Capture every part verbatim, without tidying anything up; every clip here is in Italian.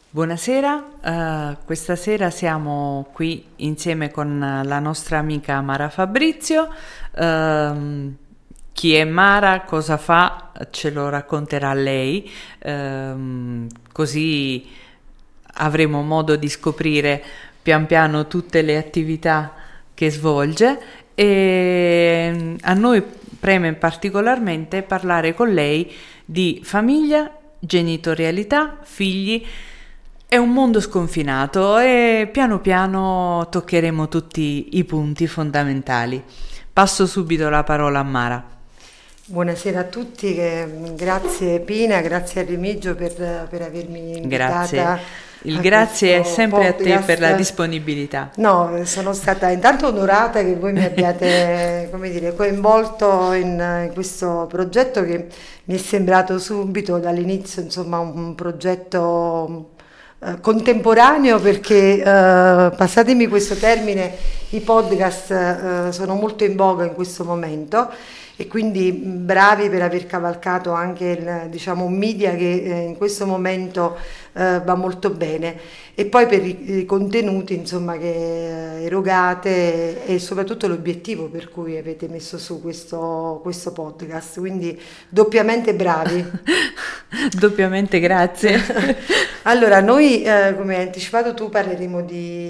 Buonasera, eh, questa sera siamo qui insieme con la nostra amica Mara Fabrizio. Ehm, chi è Mara, cosa fa, ce lo racconterà lei, ehm, così avremo modo di scoprire pian piano tutte le attività che svolge e a noi preme particolarmente parlare con lei di famiglia, genitorialità, figli. È un mondo sconfinato e piano piano toccheremo tutti i punti fondamentali. Passo subito la parola a Mara. Buonasera a tutti, che, grazie Pina, grazie a Remigio per, per avermi invitata. Grazie. Il grazie è sempre podcast. A te per la disponibilità. No, sono stata intanto onorata che voi mi abbiate, come dire, coinvolto in, in questo progetto che mi è sembrato subito dall'inizio, insomma, un progetto Uh, contemporaneo, perché uh, passatemi questo termine, i podcast uh, sono molto in voga in questo momento e quindi bravi per aver cavalcato anche il, diciamo, un media che eh, in questo momento uh, va molto bene, e poi per i, i contenuti, insomma, che uh, erogate e soprattutto l'obiettivo per cui avete messo su questo, questo podcast, quindi doppiamente bravi. Doppiamente grazie. Allora, noi, eh, come hai anticipato tu, parleremo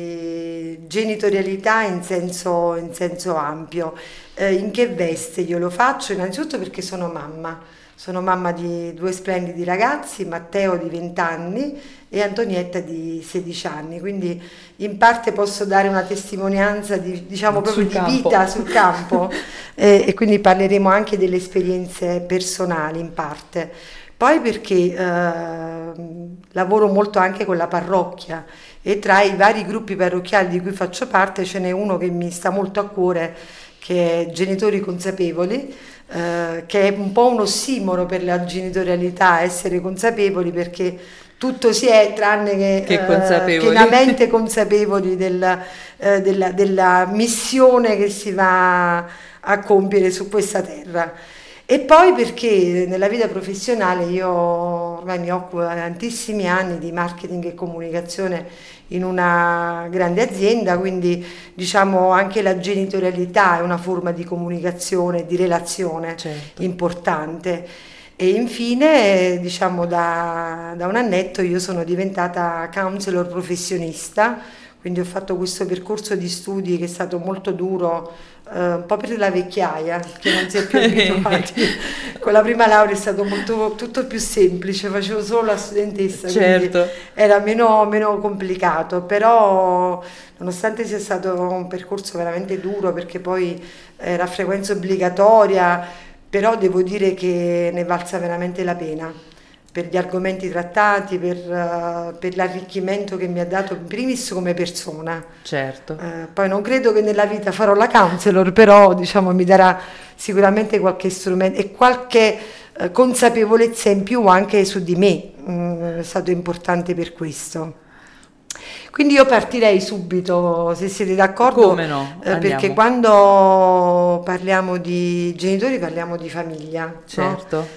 di genitorialità in senso, in senso ampio. Eh, in che veste io lo faccio? Innanzitutto perché sono mamma. Sono mamma di due splendidi ragazzi, Matteo di venti anni e Antonietta di sedici anni, quindi in parte posso dare una testimonianza di, diciamo, proprio sul di campo. vita sul campo e, e quindi parleremo anche delle esperienze personali in parte. Poi perché eh, lavoro molto anche con la parrocchia e tra i vari gruppi parrocchiali di cui faccio parte ce n'è uno che mi sta molto a cuore, che è Genitori Consapevoli, eh, che è un po' un ossimoro per la genitorialità, essere consapevoli, perché tutto si è tranne che, che consapevoli. Eh, pienamente consapevoli del, eh, della, della missione che si va a compiere su questa terra. E poi perché nella vita professionale io ormai mi occupo da tantissimi anni di marketing e comunicazione in una grande azienda, quindi diciamo anche la genitorialità è una forma di comunicazione, di relazione, certo, importante. E infine, diciamo, da, da un annetto io sono diventata counselor professionista, quindi ho fatto questo percorso di studi che è stato molto duro, eh, un po' per la vecchiaia, che non si è più abituati. Con la prima laurea è stato molto, tutto più semplice, facevo solo la studentessa, certo, quindi era meno, meno complicato, però nonostante sia stato un percorso veramente duro, perché poi era frequenza obbligatoria, però devo dire che ne valsa veramente la pena, per gli argomenti trattati, per, uh, per l'arricchimento che mi ha dato in primis come persona. Certo. Uh, poi non credo che nella vita farò la counselor, però diciamo mi darà sicuramente qualche strumento e qualche uh, consapevolezza in più anche su di me, mm, è stato importante per questo. Quindi io partirei subito, se siete d'accordo. Come no? Eh, perché quando parliamo di genitori parliamo di famiglia. Certo. No?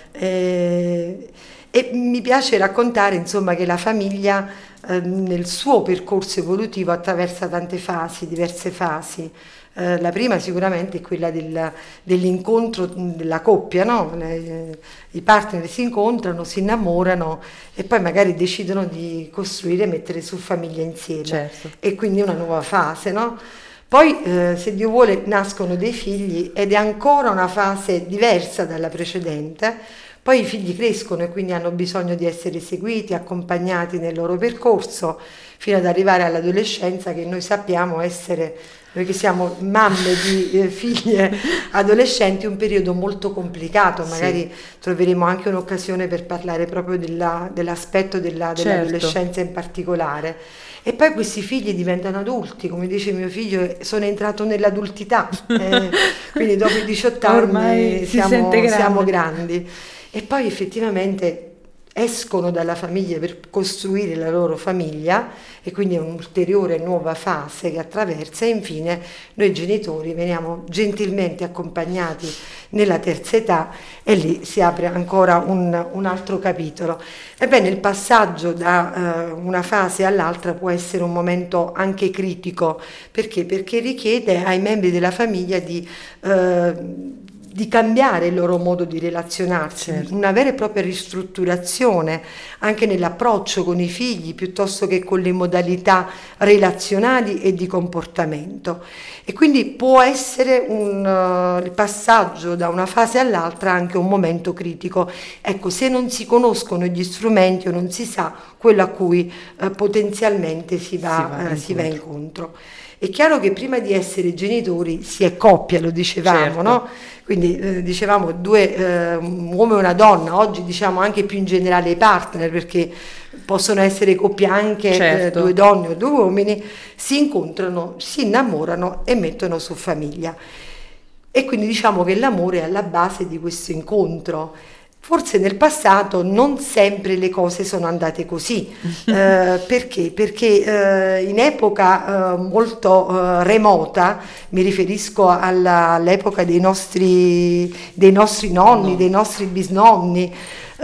Eh, E mi piace raccontare, insomma, che la famiglia eh, nel suo percorso evolutivo attraversa tante fasi, diverse fasi. Eh, la prima sicuramente è quella del, dell'incontro della coppia, no? Le, i partner si incontrano, si innamorano e poi magari decidono di costruire e mettere su famiglia insieme. Certo. E quindi una nuova fase, no? Poi, eh, se Dio vuole, nascono dei figli ed è ancora una fase diversa dalla precedente. Poi i figli crescono e quindi hanno bisogno di essere seguiti, accompagnati nel loro percorso, fino ad arrivare all'adolescenza, che noi sappiamo essere, noi che siamo mamme di eh, figlie adolescenti, un periodo molto complicato. Magari sì, troveremo anche un'occasione per parlare proprio della, dell'aspetto della, dell'adolescenza, certo, in particolare. E poi questi figli diventano adulti, come dice mio figlio, sono entrato nell'adultità, eh, quindi dopo i diciotto anni siamo, siamo grandi. E poi effettivamente escono dalla famiglia per costruire la loro famiglia, e quindi è un'ulteriore nuova fase che attraversa, e infine noi genitori veniamo gentilmente accompagnati nella terza età, e lì si apre ancora un, un altro capitolo. Ebbene, il passaggio da eh, una fase all'altra può essere un momento anche critico, perché? Perché richiede ai membri della famiglia di eh, di cambiare il loro modo di relazionarsi, certo. Una vera e propria ristrutturazione anche nell'approccio con i figli, piuttosto che con le modalità relazionali e di comportamento. E quindi può essere un, uh, il passaggio da una fase all'altra anche un momento critico. Ecco, se non si conoscono gli strumenti o non si sa quello a cui uh, potenzialmente si va, si va, uh, si va incontro. È chiaro che prima di essere genitori si è coppia, lo dicevamo, certo. No? Quindi eh, dicevamo due, eh, un uomo e una donna, oggi diciamo anche più in generale i partner, perché possono essere coppie anche, certo. eh, due donne o due uomini, si incontrano, si innamorano e mettono su famiglia. E quindi diciamo che l'amore è alla base di questo incontro. Forse nel passato non sempre le cose sono andate così. Eh, perché? Perché eh, in epoca eh, molto eh, remota, mi riferisco alla, all'epoca dei nostri, dei nostri nonni, no. dei nostri bisnonni,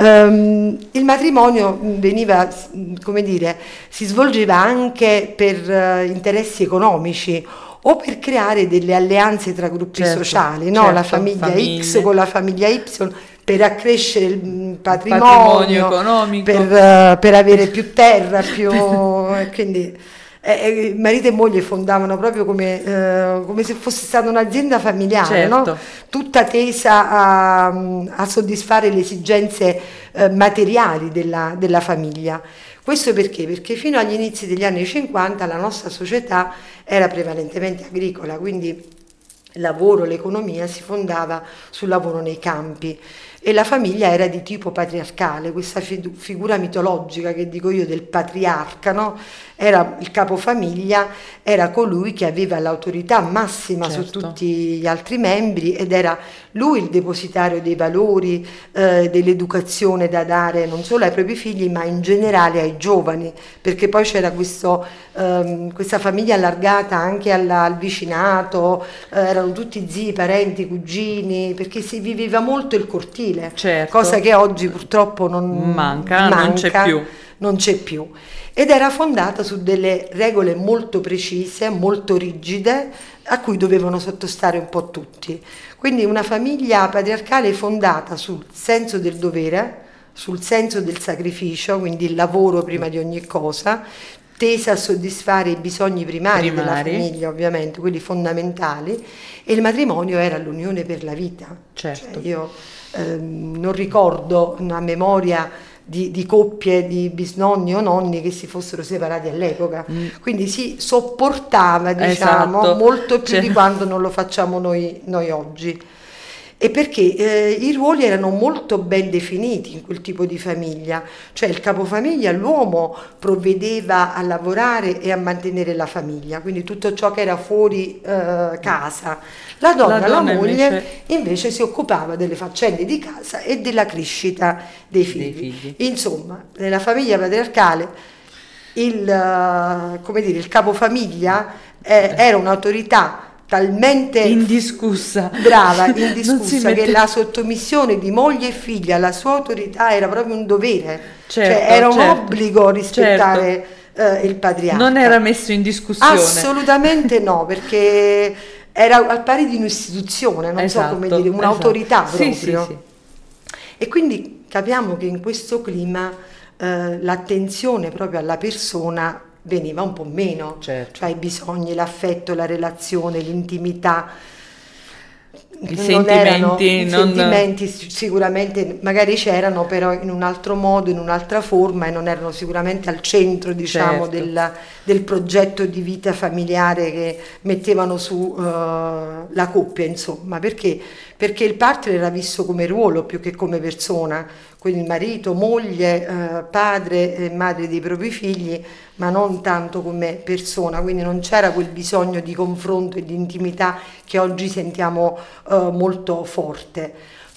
ehm, il matrimonio veniva, come dire, si svolgeva anche per eh, interessi economici, o per creare delle alleanze tra gruppi certo, sociali, no? Certo, la famiglia famiglie. X con la famiglia Y, per accrescere il patrimonio, patrimonio economico, per, uh, per avere più terra, più quindi eh, marito e moglie fondavano proprio come, uh, come se fosse stata un'azienda familiare, certo. No? Tutta tesa a, a soddisfare le esigenze uh, materiali della, della famiglia. Questo perché? Perché fino agli inizi degli anni cinquanta la nostra società era prevalentemente agricola, quindi il lavoro, l'economia si fondava sul lavoro nei campi, e la famiglia era di tipo patriarcale, questa fi- figura mitologica che dico io del patriarca, no? Era il capofamiglia, era colui che aveva l'autorità massima certo. su tutti gli altri membri, ed era lui il depositario dei valori, eh, dell'educazione da dare non solo ai propri figli ma in generale ai giovani, perché poi c'era questo, ehm, questa famiglia allargata anche alla, al vicinato, eh, erano tutti zii, parenti, cugini, perché si viveva molto il cortile, certo. cosa che oggi purtroppo non manca, manca non c'è più. Non c'è più. Ed era fondata su delle regole molto precise, molto rigide, a cui dovevano sottostare un po' tutti. Quindi una famiglia patriarcale fondata sul senso del dovere, sul senso del sacrificio, quindi il lavoro prima di ogni cosa, tesa a soddisfare i bisogni primari, primari. della famiglia, ovviamente, quelli fondamentali, e il matrimonio era l'unione per la vita. Certo. Cioè io ehm, non ricordo una memoria Di, di coppie di bisnonni o nonni che si fossero separati all'epoca, mm. quindi si sopportava, diciamo, esatto. molto più cioè. di quanto non lo facciamo noi, noi oggi. E perché eh, i ruoli erano molto ben definiti in quel tipo di famiglia, cioè il capofamiglia, l'uomo, provvedeva a lavorare e a mantenere la famiglia, quindi tutto ciò che era fuori eh, casa. La donna, la, donna la moglie, invece... invece si occupava delle faccende di casa e della crescita dei figli. Dei figli. Insomma, nella famiglia patriarcale il, uh, come dire, il capofamiglia eh, era un'autorità talmente indiscussa, brava, indiscussa, mette... che la sottomissione di moglie e figlia alla sua autorità era proprio un dovere, certo, cioè era un certo, obbligo rispettare certo. eh, il patriarca. Non era messo in discussione. Assolutamente no, perché era al pari di un'istituzione, non esatto, so come dire, un'autorità esatto. proprio. Sì, sì, sì. E quindi capiamo che in questo clima eh, l'attenzione proprio alla persona veniva un po' meno, certo. cioè i bisogni, l'affetto, la relazione, l'intimità, i non sentimenti, erano, i non... sentimenti sicuramente magari c'erano, però in un altro modo, in un'altra forma, e non erano sicuramente al centro, diciamo, certo. del, del progetto di vita familiare che mettevano su uh, la coppia, insomma, perché? Perché il partner era visto come ruolo più che come persona, quindi marito, moglie, eh, padre e madre dei propri figli, ma non tanto come persona, quindi non c'era quel bisogno di confronto e di intimità che oggi sentiamo eh, molto forte.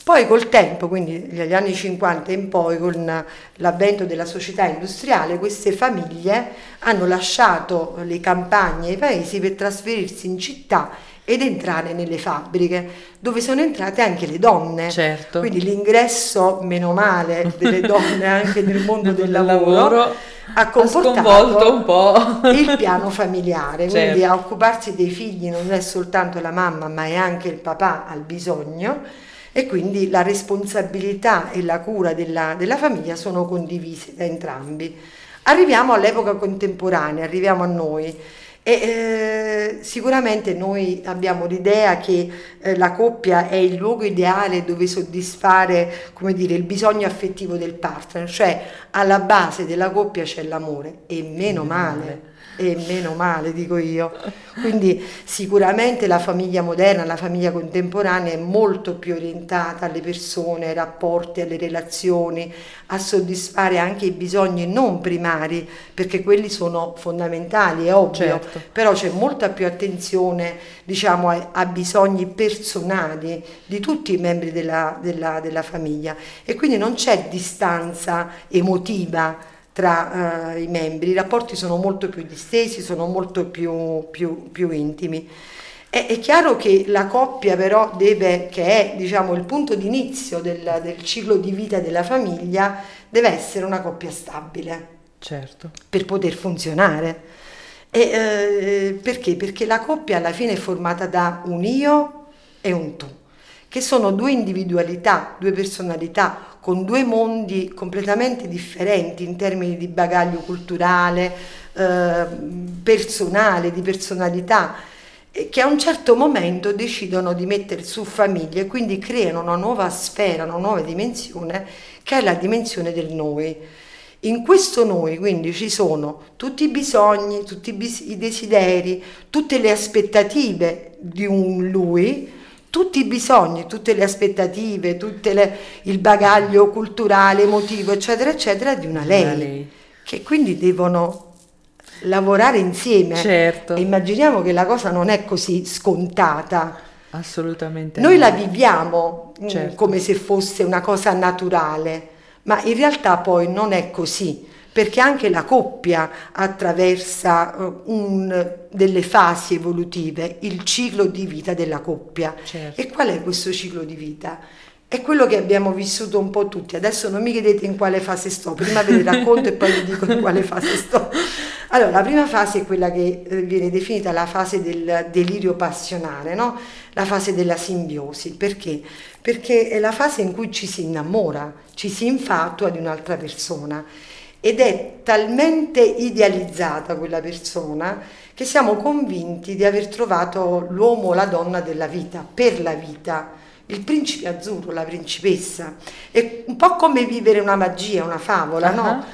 Poi col tempo, quindi dagli anni cinquanta in poi, con l'avvento della società industriale, queste famiglie hanno lasciato le campagne e i paesi per trasferirsi in città ed entrare nelle fabbriche, dove sono entrate anche le donne. Certo. Quindi l'ingresso, meno male, delle donne anche nel mondo del lavoro, lavoro ha comportato ha sconvolto un po' il piano familiare. Certo. Quindi a occuparsi dei figli non è soltanto la mamma, ma è anche il papà al bisogno, e quindi la responsabilità e la cura della, della famiglia sono condivise da entrambi. Arriviamo all'epoca contemporanea, arriviamo a noi. E eh, sicuramente noi abbiamo l'idea che eh, la coppia è il luogo ideale dove soddisfare, come dire, il bisogno affettivo del partner, cioè alla base della coppia c'è l'amore, e meno male, e meno male dico io. Quindi sicuramente la famiglia moderna, la famiglia contemporanea è molto più orientata alle persone, ai rapporti, alle relazioni, a soddisfare anche i bisogni non primari, perché quelli sono fondamentali, è ovvio. Certo. Però c'è molta più attenzione, diciamo, a, a bisogni personali di tutti i membri della, della, della famiglia, e quindi non c'è distanza emotiva tra uh, i membri. I rapporti sono molto più distesi, sono molto più, più, più intimi. È, è chiaro che la coppia però deve, che è, diciamo, il punto d'inizio del, del ciclo di vita della famiglia, deve essere una coppia stabile. Certo. Per poter funzionare. E, eh, perché? Perché la coppia alla fine è formata da un io e un tu, che sono due individualità, due personalità, con due mondi completamente differenti in termini di bagaglio culturale, eh, personale, di personalità, che a un certo momento decidono di mettere su famiglia e quindi creano una nuova sfera, una nuova dimensione, che è la dimensione del noi. In questo noi quindi ci sono tutti i bisogni, tutti i, bis- i desideri, tutte le aspettative di un lui, tutti i bisogni, tutte le aspettative, tutte le, il bagaglio culturale, emotivo, eccetera, eccetera, di una lei, Una lei. che quindi devono lavorare insieme. Certo. E immaginiamo che la cosa non è così scontata. Assolutamente. Noi no. la viviamo mh, Certo. come se fosse una cosa naturale, ma in realtà poi non è così, perché anche la coppia attraversa uh, un, delle fasi evolutive, il ciclo di vita della coppia. Certo. E qual è questo ciclo di vita? È quello che abbiamo vissuto un po' tutti. Adesso non mi chiedete in quale fase sto, prima ve ne racconto e poi vi dico in quale fase sto. Allora, la prima fase è quella che eh, viene definita la fase del delirio passionale, no? La fase della simbiosi. Perché? Perché è la fase in cui ci si innamora, ci si infatua di un'altra persona, ed è talmente idealizzata quella persona che siamo convinti di aver trovato l'uomo o la donna della vita, per la vita, il principe azzurro, la principessa. È un po' come vivere una magia, una favola, uh-huh. no?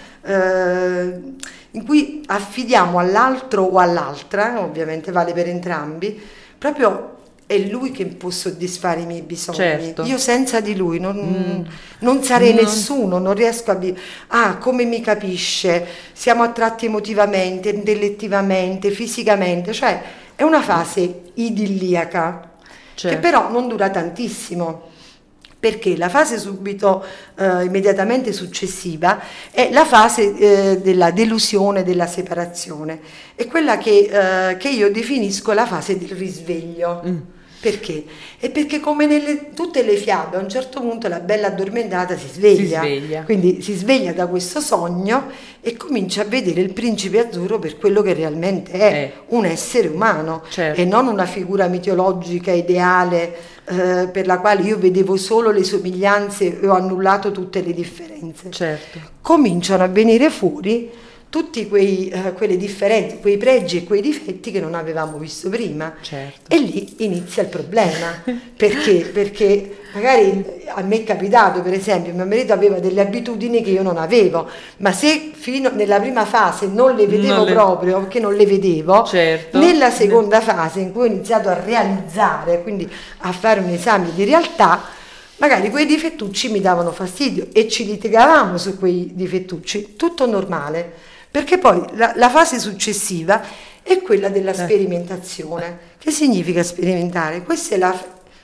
Eh, in cui affidiamo all'altro o all'altra, ovviamente vale per entrambi, proprio è lui che può soddisfare i miei bisogni. Certo. Io senza di lui non, Mm. non sarei Non- nessuno, non riesco a vivere. Ah, come mi capisce, siamo attratti emotivamente, intellettivamente, fisicamente, cioè è una fase idilliaca, Certo. che però non dura tantissimo. Perché la fase subito, eh, immediatamente successiva, è la fase eh, della delusione, della separazione. È quella che, eh, che io definisco la fase del risveglio. Mm. Perché? È perché come nelle tutte le fiabe, a un certo punto la bella addormentata si sveglia. Si sveglia. Quindi si sveglia da questo sogno e comincia a vedere il principe azzurro per quello che realmente è, Eh. un essere umano, Certo. e non una figura mitologica, ideale, eh, per la quale io vedevo solo le somiglianze e ho annullato tutte le differenze. Certo. Cominciano a venire fuori tutti quei, eh, quelle differenze, quei pregi e quei difetti che non avevamo visto prima. Certo. E lì inizia il problema. Perché? Perché magari a me è capitato, per esempio, mio marito aveva delle abitudini che io non avevo, ma se fino nella prima fase non le vedevo Non le- proprio, perché non le vedevo, Certo. nella seconda fase in cui ho iniziato a realizzare, quindi a fare un esame di realtà, magari quei difettucci mi davano fastidio e ci litigavamo su quei difettucci, tutto normale, perché poi la, la fase successiva è quella della sperimentazione. Che significa sperimentare? Questa è la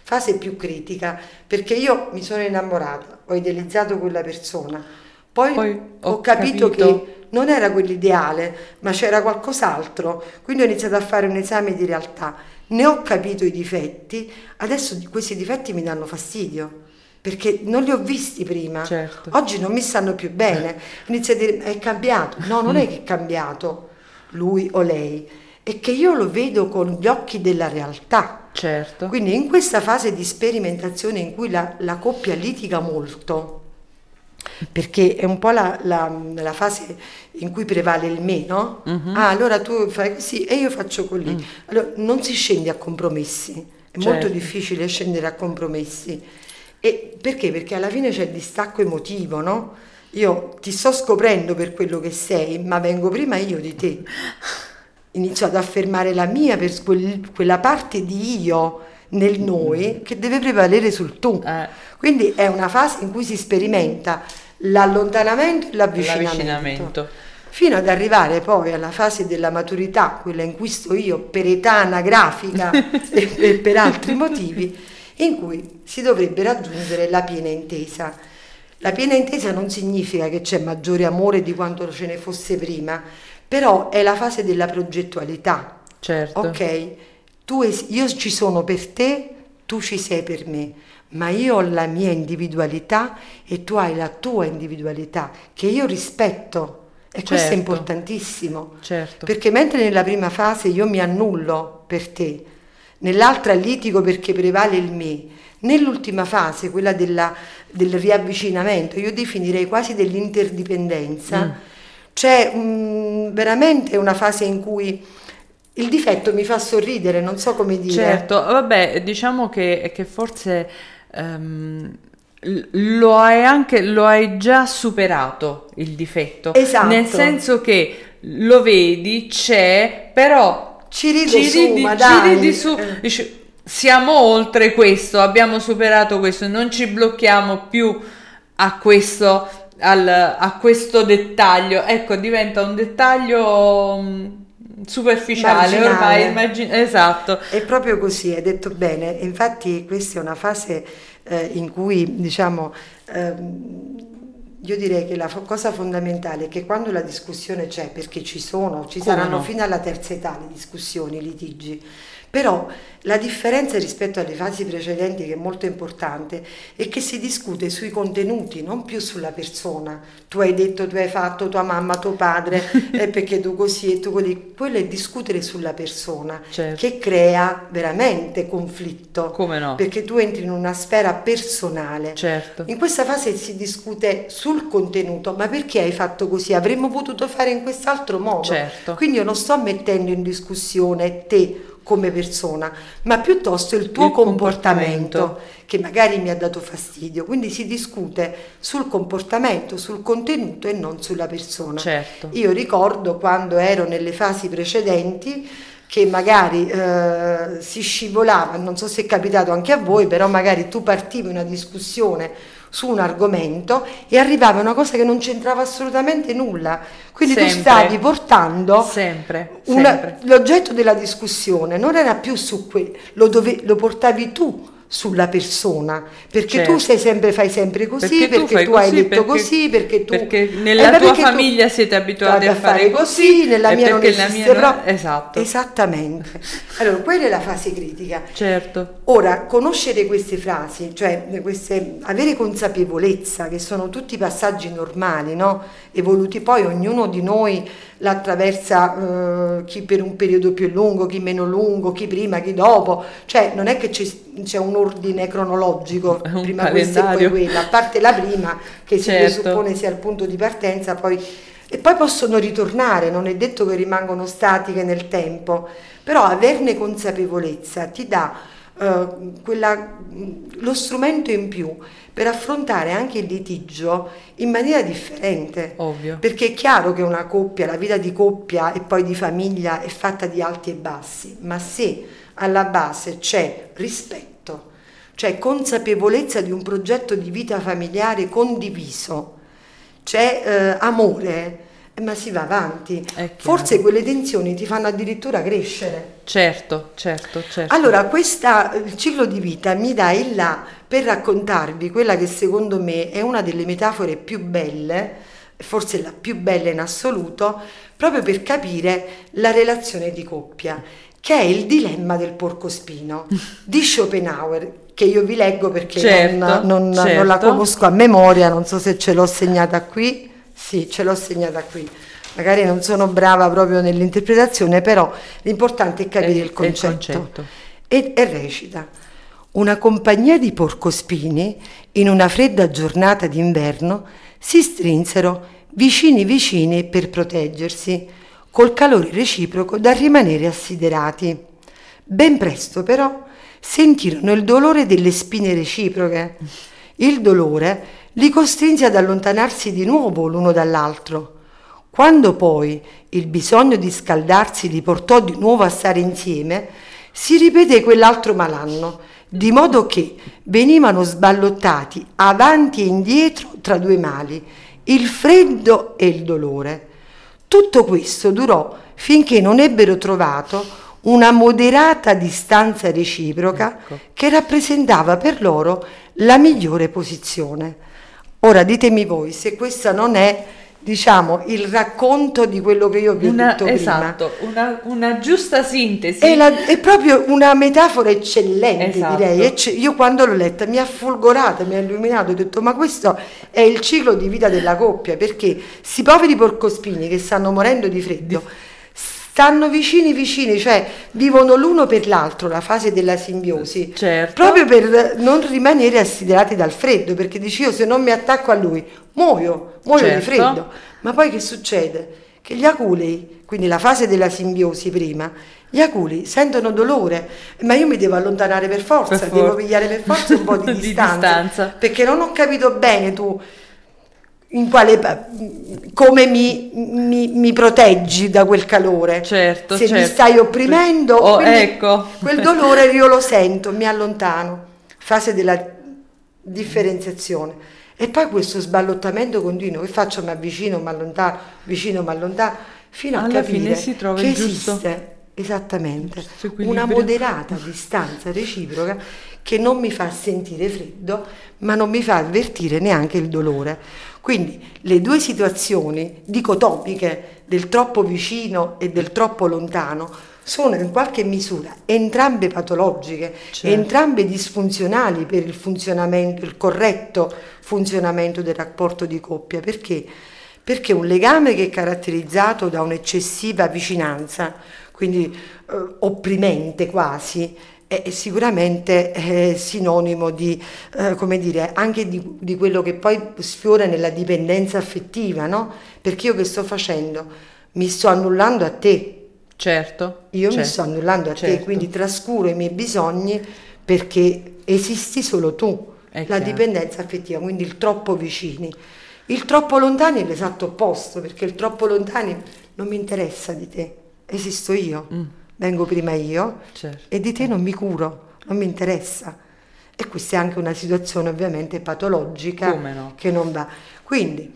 fase più critica, perché io mi sono innamorata, ho idealizzato quella persona, poi, Poi ho, ho capito, capito che non era quell'ideale, ma c'era qualcos'altro, quindi ho iniziato a fare un esame di realtà, ne ho capito i difetti, adesso di- questi difetti mi danno fastidio. Perché non li ho visti prima, certo. oggi non mi stanno più bene, inizio a dire è cambiato, no, non è che è cambiato lui o lei, è che io lo vedo con gli occhi della realtà. Certo. Quindi in questa fase di sperimentazione in cui la, la coppia litiga molto, perché è un po' la, la- la fase in cui prevale il me, no? Mhm. Ah, allora tu fai così e io faccio così. Mm. Allora, non si scende a compromessi, è molto Certo. difficile scendere a compromessi. E perché? Perché alla fine c'è il distacco emotivo, no? Io ti sto scoprendo per quello che sei, ma vengo prima io di te. Inizio ad affermare la mia, per quel- quella parte di io nel noi che deve prevalere sul tu. Eh, Quindi è una fase in cui si sperimenta l'allontanamento e l'avvicinamento, l'avvicinamento. fino ad arrivare poi alla fase della maturità, quella in cui sto io per età anagrafica e, e per altri motivi, in cui si dovrebbe raggiungere la piena intesa. La piena intesa non significa che c'è maggiore amore di quanto ce ne fosse prima, però è la fase della progettualità. Certo. Ok, tu es- io ci sono per te, tu ci sei per me, ma io ho la mia individualità e tu hai la tua individualità, che io rispetto. E questo è Certo. importantissimo, Certo. perché mentre nella prima fase io mi annullo per te, nell'altra litigo perché prevale il me, nell'ultima fase, quella della- del riavvicinamento, io definirei quasi dell'interdipendenza, Mm. c'è mm, veramente una fase in cui il difetto mi fa sorridere, non so come dire. Certo, vabbè, diciamo che, che forse ehm, l- lo hai anche, lo hai già superato il difetto, Esatto. nel senso che lo vedi, c'è, però Ci rido ci su, ridi, ma ci dai. ridi su, Eh. dici, siamo oltre questo, abbiamo superato questo, non ci blocchiamo più a questo, al- a questo dettaglio, ecco, diventa un dettaglio mm, superficiale, Marginale. ormai immagin- esatto. È proprio così, hai detto bene. E infatti questa è una fase eh, in cui, diciamo, ehm, io direi che la fo- cosa fondamentale è che quando la discussione c'è, perché ci sono, ci Come saranno no? fino alla terza età le discussioni, i litigi, però la differenza rispetto alle fasi precedenti, che è molto importante, è che si discute sui contenuti, non più sulla persona. Tu hai detto, tu hai fatto, tua mamma, tuo padre, eh, perché tu così e tu così. Quello è discutere sulla persona, Certo. che crea veramente conflitto, Come no? perché tu entri in una sfera personale. Certo. In questa fase si discute sul contenuto, ma perché hai fatto così? Avremmo potuto fare in quest'altro modo. Certo. Quindi io non sto mettendo in discussione te come persona, ma piuttosto il tuo Il comportamento, comportamento. che magari mi ha dato fastidio. Quindi si discute sul comportamento, sul contenuto e non sulla persona. Certo. Io ricordo quando ero nelle fasi precedenti che magari eh, si scivolava, non so se è capitato anche a voi, però magari tu partivi una discussione su un argomento e arrivava una cosa che non c'entrava assolutamente nulla, quindi Sempre. tu stavi portando Sempre, una- sempre. l'oggetto della discussione non era più su quello, lo, dove- lo portavi tu sulla persona, perché Certo. tu sei sempre, fai sempre così, Perché tu perché fai tu hai così, detto perché- così, perché tu... perché Eh, nella ma tua perché tu- famiglia siete abituati a fare così, nella e mia non perché la esiste mia non- proprio. esatto. Esattamente. Allora, quella è la fase critica. Certo. Ora, conoscere queste frasi, cioè queste, avere consapevolezza che sono tutti passaggi normali, no? Evoluti, poi ognuno di noi l'attraversa, eh, chi per un periodo più lungo, chi meno lungo, chi prima, chi dopo, cioè non è che ci- c'è un ordine cronologico, È un prima questo e poi calendario. quello, a parte la prima che si Certo. presuppone sia il punto di partenza, poi e poi possono ritornare, non è detto che rimangono statiche nel tempo, però averne consapevolezza ti dà eh, quella- lo strumento in più per affrontare anche il litigio in maniera differente. Ovvio. Perché è chiaro che una coppia, la vita di coppia e poi di famiglia è fatta di alti e bassi, ma se alla base c'è rispetto, c'è consapevolezza di un progetto di vita familiare condiviso, c'è eh, amore, ma si va avanti. È Forse chiaro. quelle tensioni ti fanno addirittura crescere. Certo, certo, certo. Allora, questa, il ciclo di vita mi dà il là per raccontarvi quella che secondo me è una delle metafore più belle, forse la più bella in assoluto, proprio per capire la relazione di coppia, che è il dilemma del porcospino di Schopenhauer, che io vi leggo perché Certo, non, non- certo. non la conosco a memoria, non so se ce l'ho segnata qui. Sì, ce l'ho segnata qui. Magari non sono brava proprio nell'interpretazione, però l'importante è capire È- il è il concetto. concetto. E, e recita: una compagnia di porcospini, in una fredda giornata d'inverno, si strinsero vicini vicini per proteggersi, col calore reciproco da rimanere assiderati. Ben presto, però, sentirono il dolore delle spine reciproche. Il dolore li costrinse ad allontanarsi di nuovo l'uno dall'altro. Quando poi il bisogno di scaldarsi li portò di nuovo a stare insieme, si ripeté quell'altro malanno, di modo che venivano sballottati avanti e indietro tra due mali, il freddo e il dolore. Tutto questo durò finché non ebbero trovato una moderata distanza reciproca Ecco. che rappresentava per loro la migliore posizione. Ora ditemi voi se questa non è, diciamo, il racconto di quello che io vi ho Una, detto prima. esatto, una, una giusta sintesi. È, la- è proprio una metafora eccellente, Esatto. direi. Ecce- io quando l'ho letta mi ha folgorato, mi ha illuminato, ho detto ma questo è il ciclo di vita della coppia, perché sti poveri porcospini che stanno morendo di freddo stanno vicini vicini, cioè vivono l'uno per l'altro la fase della simbiosi, Certo. proprio per non rimanere assiderati dal freddo, perché dici io se non mi attacco a lui muoio, muoio Certo. di freddo. Ma poi che succede? Che gli aculei, quindi la fase della simbiosi prima, gli aculei sentono dolore, ma io mi devo allontanare per forza, Per devo for- pigliare per forza un po' di, Di distanza, distanza. perché non ho capito bene tu in quale, pa- come mi, mi- mi proteggi da quel calore. Certo, Se mi certo. stai opprimendo, Oh, quindi ecco. quel dolore io lo sento, mi allontano. Fase della differenziazione. E poi questo sballottamento continuo, che faccio? Mi avvicino, mi allontano, vicino, mi allontano, fino a Alla capire fine si trova che il giusto- esiste esattamente giusto equilibrio. una moderata distanza reciproca che non mi fa sentire freddo, ma non mi fa avvertire neanche il dolore. Quindi le due situazioni dicotomiche del troppo vicino e del troppo lontano sono in qualche misura entrambe patologiche, Certo. entrambe disfunzionali per il funzionamento, il corretto funzionamento del rapporto di coppia. Perché? Perché un legame che è caratterizzato da un'eccessiva vicinanza, quindi eh, opprimente quasi, è sicuramente eh, sinonimo di, eh, come dire, anche di, di quello che poi sfiora nella dipendenza affettiva, no? Perché io che sto facendo? Mi sto annullando a te. Certo. Io mi certo, sto annullando a te, certo. quindi trascuro i miei bisogni perché esisti solo tu. È La chiaro. dipendenza affettiva, quindi il troppo vicini. Il troppo lontani è l'esatto opposto, perché il troppo lontani non mi interessa di te, esisto io, Mm. vengo prima io Certo. e di te non mi curo, non mi interessa. E questa è anche una situazione ovviamente patologica Come no? che non va. Quindi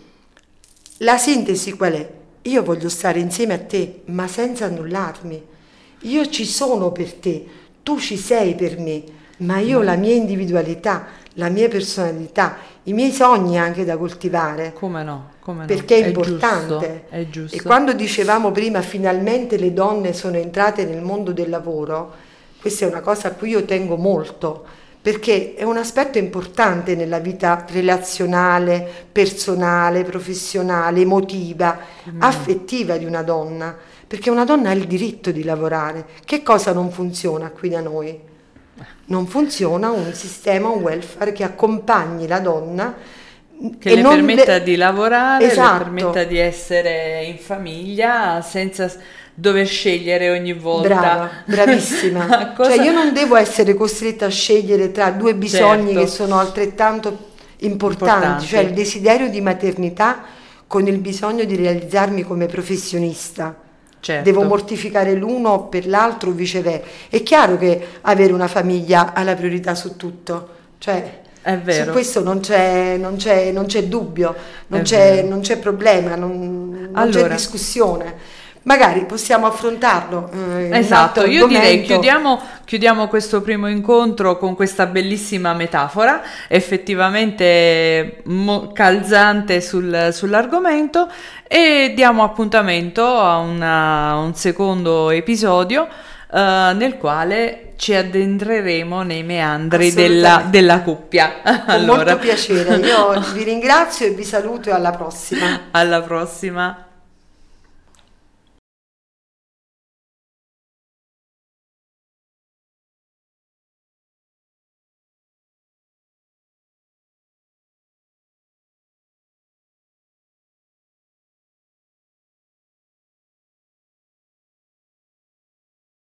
la sintesi qual è? Io voglio stare insieme a te, ma senza annullarmi. Io ci sono per te, tu ci sei per me, ma io ho la mia individualità, la mia personalità, i miei sogni anche da coltivare. Come no? Come no? Perché è importante. Giusto, è giusto. E quando dicevamo prima finalmente le donne sono entrate nel mondo del lavoro, questa è una cosa a cui io tengo molto, perché è un aspetto importante nella vita relazionale, personale, professionale, emotiva, affettiva di una donna, perché una donna ha il diritto di lavorare. Che cosa non funziona qui da noi? Non funziona un sistema, un welfare che accompagni la donna Che e le non permetta le- di lavorare, Esatto. le permetta di essere in famiglia senza s- dover scegliere ogni volta. Brava, bravissima. Cosa- Cioè io non devo essere costretta a scegliere tra due bisogni Certo. che sono altrettanto importanti, Importanti. cioè il desiderio di maternità con il bisogno di realizzarmi come professionista. Certo. Devo mortificare l'uno per l'altro o viceversa. È chiaro che avere una famiglia ha la priorità su tutto, cioè È Su vero, questo non c'è, non c'è, non c'è dubbio, non è c'è, vero. non c'è problema, non, non c'è Allora, discussione. Magari possiamo affrontarlo eh, in un esatto, altro io direi argomento. chiudiamo, chiudiamo questo primo incontro con questa bellissima metafora, effettivamente mo- calzante sul- sull'argomento, e diamo appuntamento a una- a un secondo episodio eh, nel quale ci addentreremo nei meandri della, Assolutamente. della coppia. Con molto Allora, piacere. Io vi ringrazio e vi saluto e alla prossima. alla prossima.